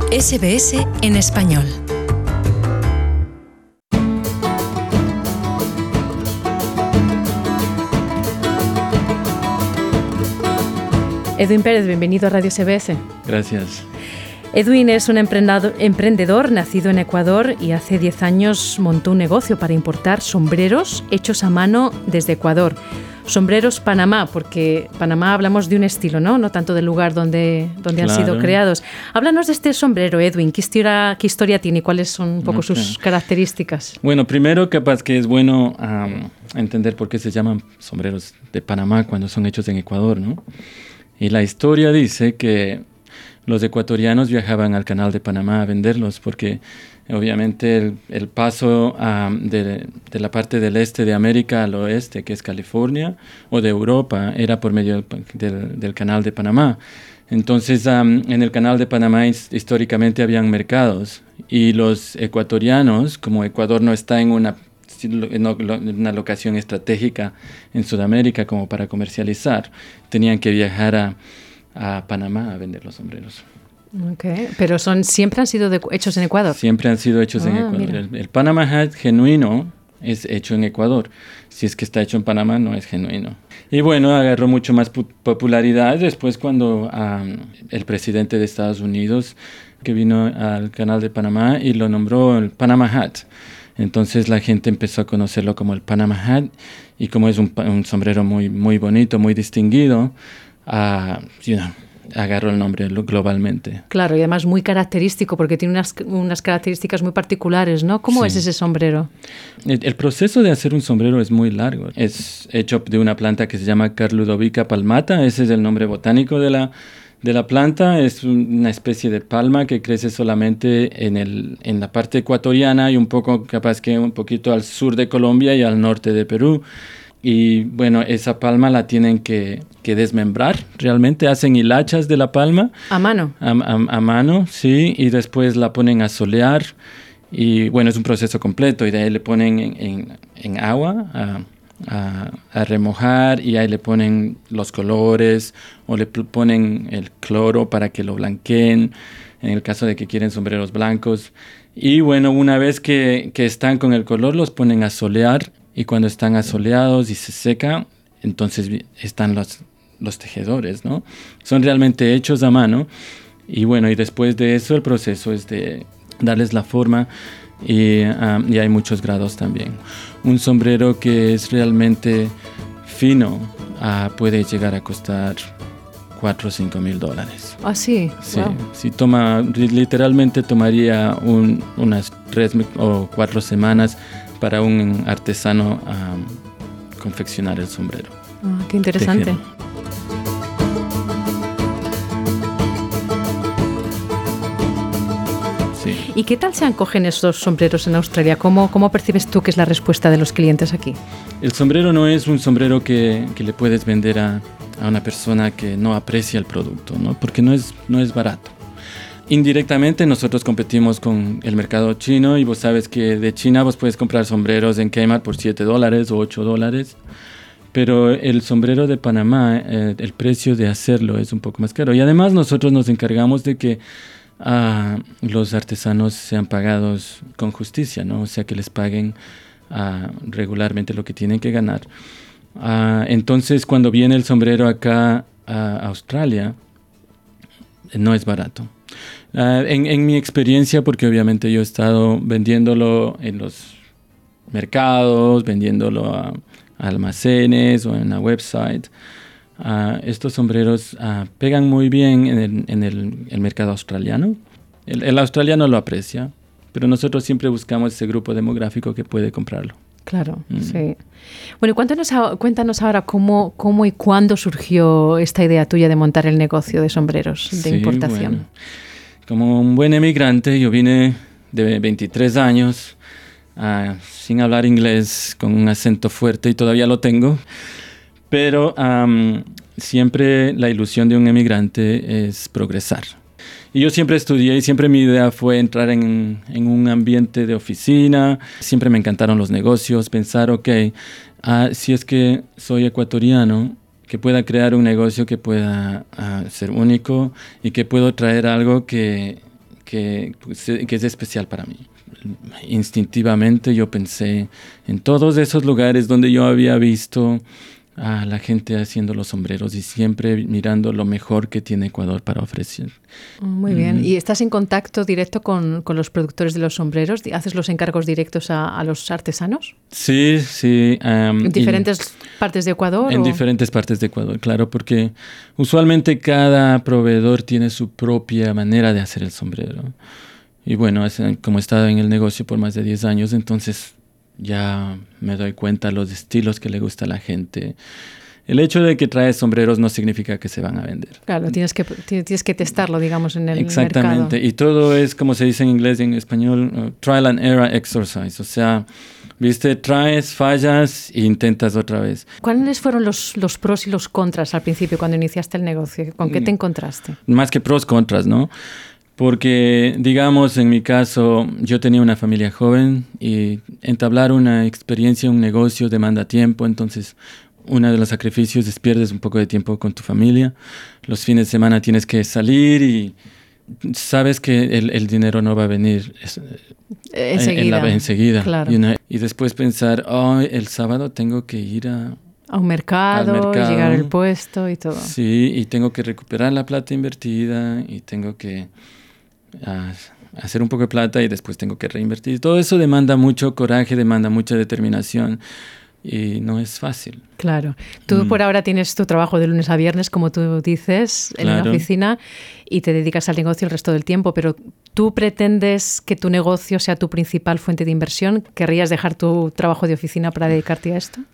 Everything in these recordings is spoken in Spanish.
SBS en español. Edwin Pérez, bienvenido a Radio SBS. Gracias. Edwin es un emprendedor nacido en Ecuador y hace 10 años montó un negocio para importar sombreros hechos a mano desde Ecuador. Sombreros Panamá, porque Panamá hablamos de un estilo, ¿no? No tanto del lugar donde han sido creados. Háblanos de este sombrero, Edwin. ¿Qué historia tiene y cuáles son un poco sus características? Bueno, primero capaz que es bueno entender por qué se llaman sombreros de Panamá cuando son hechos en Ecuador, ¿no? Y la historia dice que los ecuatorianos viajaban al Canal de Panamá a venderlos porque obviamente el paso de la parte del este de América al oeste, que es California, o de Europa, era por medio del Canal de Panamá. Entonces, en el Canal de Panamá históricamente habían mercados y los ecuatorianos, como Ecuador no está en una locación estratégica en Sudamérica como para comercializar, tenían que viajar a Panamá a vender los sombreros. Okay. Pero siempre han sido hechos en Ecuador. Siempre han sido hechos en Ecuador. El Panama Hat genuino es hecho en Ecuador. Si es que está hecho en Panamá, no es genuino. Y bueno, agarró mucho más popularidad después cuando el presidente de Estados Unidos que vino al Canal de Panamá y lo nombró el Panama Hat. Entonces la gente empezó a conocerlo como el Panama Hat y como es un sombrero muy, muy bonito, muy distinguido, agarró el nombre globalmente. Claro, y además muy característico porque tiene unas características muy particulares, ¿no? ¿Cómo es ese sombrero? El proceso de hacer un sombrero es muy largo. Es hecho de una planta que se llama Carludovica palmata. Ese es el nombre botánico de la planta. Es una especie de palma que crece solamente en la parte ecuatoriana y un poquito al sur de Colombia y al norte de Perú. Y bueno, esa palma la tienen que desmembrar. Realmente hacen hilachas de la palma. ¿A mano? A mano, sí. Y después la ponen a solear. Y bueno, es un proceso completo. Y de ahí le ponen en agua a remojar. Y ahí le ponen los colores. O le ponen el cloro para que lo blanqueen. En el caso de que quieren sombreros blancos. Y bueno, una vez que están con el color, los ponen a solear. Y cuando están asoleados y se seca, entonces están los tejedores, ¿no? Son realmente hechos a mano. Y bueno, y después de eso el proceso es de darles la forma y hay muchos grados también. Un sombrero que es realmente fino puede llegar a costar $4,000 o $5,000. ¿Ah, sí? Sí, wow. Sí, literalmente tomaría unas 3 o 4 semanas para un artesano confeccionar el sombrero. Qué interesante. Sí. ¿Y qué tal se acogen estos sombreros en Australia? ¿Cómo percibes tú que es la respuesta de los clientes aquí? El sombrero no es un sombrero que le puedes vender a una persona que no aprecia el producto, ¿no? Porque no es barato. Indirectamente nosotros competimos con el mercado chino y vos sabes que de China vos puedes comprar sombreros en Kmart por $7 o $8, pero el sombrero de Panamá, el precio de hacerlo es un poco más caro. Y además nosotros nos encargamos de que los artesanos sean pagados con justicia, ¿no? O sea, que les paguen regularmente lo que tienen que ganar. Entonces, cuando viene el sombrero acá a Australia, no es barato. En mi experiencia, porque obviamente yo he estado vendiéndolo en los mercados, vendiéndolo a almacenes o en la website, estos sombreros pegan muy bien en el mercado australiano. El australiano lo aprecia, pero nosotros siempre buscamos ese grupo demográfico que puede comprarlo. Claro, sí. Bueno, cuéntanos ahora cómo y cuándo surgió esta idea tuya de montar el negocio de sombreros de importación. Bueno, como un buen emigrante, yo vine de 23 años, sin hablar inglés, con un acento fuerte y todavía lo tengo, pero siempre la ilusión de un emigrante es progresar. Y yo siempre estudié y siempre mi idea fue entrar en un ambiente de oficina. Siempre me encantaron los negocios, pensar, si es que soy ecuatoriano, que pueda crear un negocio que pueda ser único y que puedo traer algo que que es especial para mí. Instintivamente yo pensé en todos esos lugares donde yo había visto a la gente haciendo los sombreros y siempre mirando lo mejor que tiene Ecuador para ofrecer. Muy bien. ¿Y estás en contacto directo con los productores de los sombreros? ¿Haces los encargos directos a los artesanos? Sí. ¿En diferentes partes de Ecuador? En diferentes partes de Ecuador, claro, porque usualmente cada proveedor tiene su propia manera de hacer el sombrero. Y bueno, como he estado en el negocio por más de 10 años, entonces ya me doy cuenta los estilos que le gusta a la gente. El hecho de que traes sombreros no significa que se van a vender. Claro, tienes que testarlo, digamos, en el Exactamente. mercado. Y todo es, como se dice en inglés y en español, trial and error exercise. O sea, viste, traes, fallas e intentas otra vez. ¿Cuáles fueron los pros y los contras al principio cuando iniciaste el negocio? ¿Con qué te encontraste? Más que pros, contras, ¿no? Porque, digamos, en mi caso, yo tenía una familia joven y entablar una experiencia, un negocio demanda tiempo, entonces uno de los sacrificios es pierdes un poco de tiempo con tu familia. Los fines de semana tienes que salir y sabes que el dinero no va a venir enseguida. Claro. Y después pensar, el sábado tengo que ir a un mercado, llegar al puesto y todo. Sí, y tengo que recuperar la plata invertida y tengo que hacer un poco de plata y después tengo que reinvertir. Todo eso demanda mucho coraje, demanda mucha determinación y no es fácil. Claro. Tú por ahora tienes tu trabajo de lunes a viernes, como tú dices, en la oficina y te dedicas al negocio el resto del tiempo, pero ¿tú pretendes que tu negocio sea tu principal fuente de inversión? ¿Querrías dejar tu trabajo de oficina para dedicarte a esto?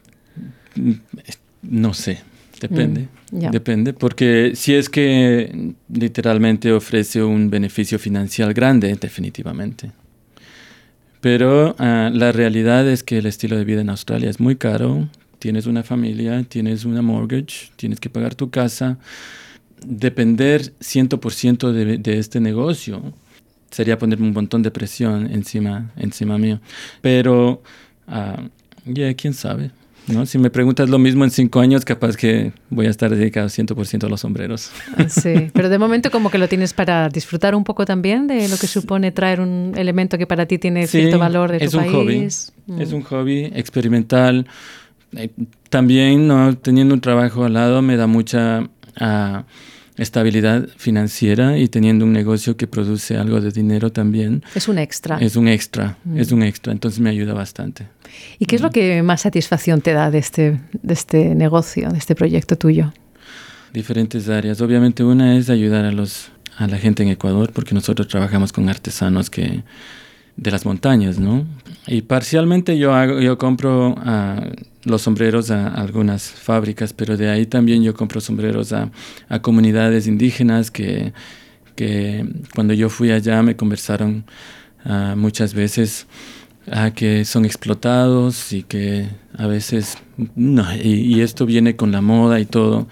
No sé. Depende, porque si es que literalmente ofrece un beneficio financiero grande, definitivamente. Pero la realidad es que el estilo de vida en Australia es muy caro. Tienes una familia, tienes una mortgage, tienes que pagar tu casa. Depender 100% de este negocio sería poner un montón de presión encima mío. Pero, quién sabe. ¿No? Si me preguntas lo mismo en 5 años, capaz que voy a estar dedicado 100% a los sombreros. Sí, pero de momento como que lo tienes para disfrutar un poco también de lo que supone traer un elemento que para ti tiene cierto valor de tu país. Es un hobby experimental. También, ¿no? Teniendo un trabajo al lado me da mucha estabilidad financiera y teniendo un negocio que produce algo de dinero también. Es un extra. Es un extra, entonces me ayuda bastante. ¿Y qué es lo que más satisfacción te da de este negocio, de este proyecto tuyo? Diferentes áreas. Obviamente una es ayudar a la gente en Ecuador, porque nosotros trabajamos con artesanos de las montañas, ¿no? Y parcialmente yo compro los sombreros a algunas fábricas, pero de ahí también yo compro sombreros a comunidades indígenas que cuando yo fui allá me conversaron muchas veces que son explotados y que a veces no, y esto viene con la moda y todo.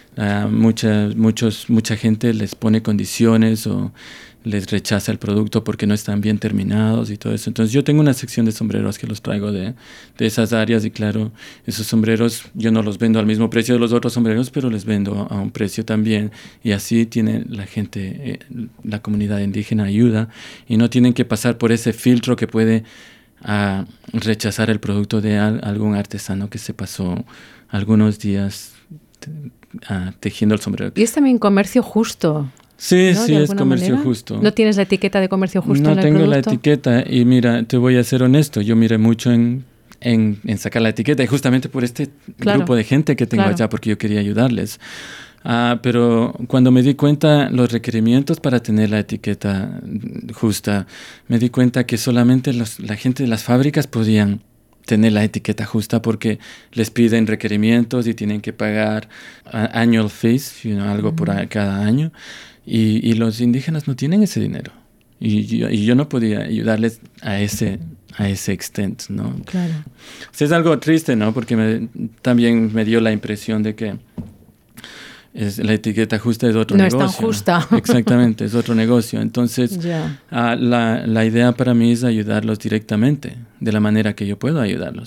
Mucha gente les pone condiciones o les rechaza el producto porque no están bien terminados y todo eso. Entonces yo tengo una sección de sombreros que los traigo de esas áreas y claro, esos sombreros yo no los vendo al mismo precio de los otros sombreros, pero les vendo a un precio también y así tiene la gente, la comunidad indígena ayuda y no tienen que pasar por ese filtro que puede rechazar el producto de algún artesano que se pasó algunos días tejiendo el sombrero. Y es también comercio justo. Sí, ¿no? Sí, es comercio justo. ¿No tienes la etiqueta de comercio justo en el producto? No tengo la etiqueta y mira, te voy a ser honesto, yo miré mucho en sacar la etiqueta y justamente por este grupo de gente que tengo allá porque yo quería ayudarles. Pero cuando me di cuenta los requerimientos para tener la etiqueta justa, me di cuenta que solamente la gente de las fábricas podían tener la etiqueta justa porque les piden requerimientos y tienen que pagar annual fees, algo por cada año. Y los indígenas no tienen ese dinero. Y yo no podía ayudarles a ese extent, ¿no? Claro. O sea, es algo triste, ¿no? Porque también me dio la impresión de que la etiqueta justa es otro negocio. No es tan justa. Exactamente, es otro negocio. Entonces, la idea para mí es ayudarlos directamente, de la manera que yo puedo ayudarlos.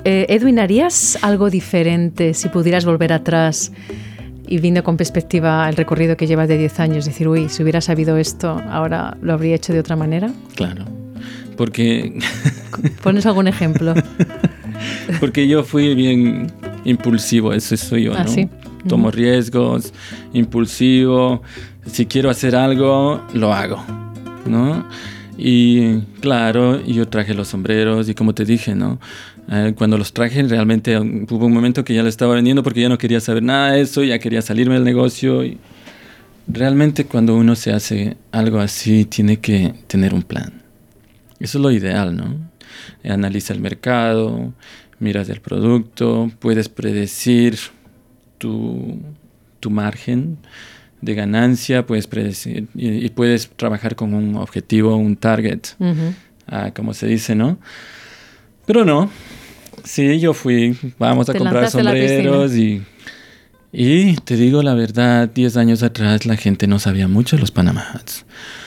Edwin, ¿harías algo diferente si pudieras volver atrás y viendo con perspectiva el recorrido que llevas de 10 años? Decir, uy, si hubiera sabido esto, ahora lo habría hecho de otra manera. Claro, porque... ¿Pones algún ejemplo? Porque yo fui bien impulsivo, eso soy yo, ¿no? ¿Sí? Tomo riesgos, impulsivo. Si quiero hacer algo, lo hago, ¿no? Y claro, yo traje los sombreros y como te dije, ¿no? Cuando los traje realmente hubo un momento que ya lo estaba vendiendo porque ya no quería saber nada de eso, ya quería salirme del negocio. Y realmente cuando uno se hace algo así tiene que tener un plan. Eso es lo ideal, ¿no? Analiza el mercado, miras el producto, puedes predecir tu margen de ganancia, puedes predecir y puedes trabajar con un objetivo, un target, como se dice, ¿no? Pero no, sí, yo fui, vamos a comprar sombreros y te digo la verdad, 10 años atrás la gente no sabía mucho de los Panama Hats.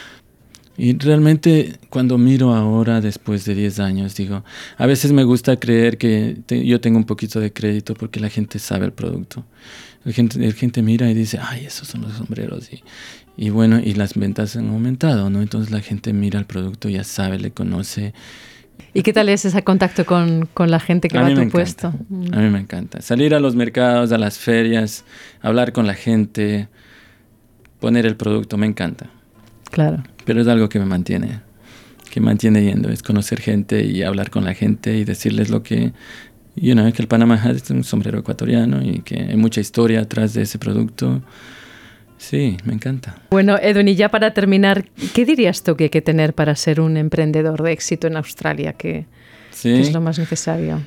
Y realmente cuando miro ahora, después de 10 años, digo, a veces me gusta creer que yo tengo un poquito de crédito porque la gente sabe el producto. La gente mira y dice, ay, esos son los sombreros. Y bueno, y las ventas han aumentado, ¿no? Entonces la gente mira el producto, ya sabe, le conoce. ¿Y qué tal es ese contacto con la gente que va a tu puesto? A mí me encanta. Salir a los mercados, a las ferias, hablar con la gente, poner el producto, me encanta. Claro. Pero es algo que me mantiene yendo, es conocer gente y hablar con la gente y decirles lo que, que el Panama Hat es un sombrero ecuatoriano y que hay mucha historia atrás de ese producto. Sí, me encanta. Bueno, Edwin, y ya para terminar, ¿qué dirías tú que hay que tener para ser un emprendedor de éxito en Australia? ¿Qué es lo más necesario?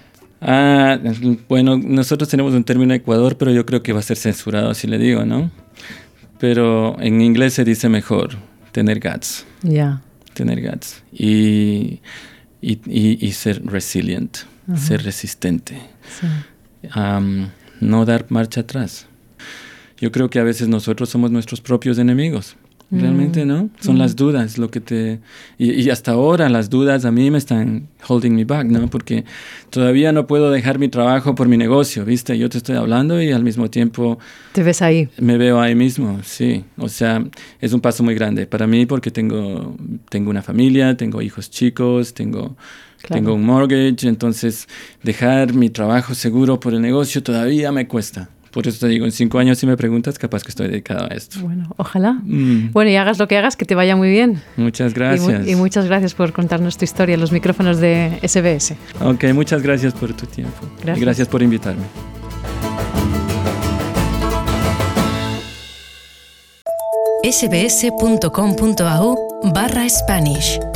Bueno, nosotros tenemos un término en Ecuador, pero yo creo que va a ser censurado si le digo, ¿no? Pero en inglés se dice mejor. Tener guts. Yeah. Tener guts. Y ser resilient, ser resistente. Sí. No dar marcha atrás. Yo creo que a veces nosotros somos nuestros propios enemigos. Realmente, ¿no? Son las dudas lo que te... Y hasta ahora las dudas a mí me están holding me back, ¿no? Porque todavía no puedo dejar mi trabajo por mi negocio, ¿viste? Yo te estoy hablando y al mismo tiempo... ¿Te ves ahí? Me veo ahí mismo, sí. O sea, es un paso muy grande para mí porque tengo una familia, tengo hijos chicos, tengo un mortgage. Entonces, dejar mi trabajo seguro por el negocio todavía me cuesta. Por eso te digo, en 5 años si me preguntas, capaz que estoy dedicado a esto. Bueno, ojalá. Bueno, y hagas lo que hagas, que te vaya muy bien. Muchas gracias. Y muchas gracias por contarnos tu historia en los micrófonos de SBS. Ok, muchas gracias por tu tiempo. Gracias. Y gracias por invitarme. sbs.com.au/Spanish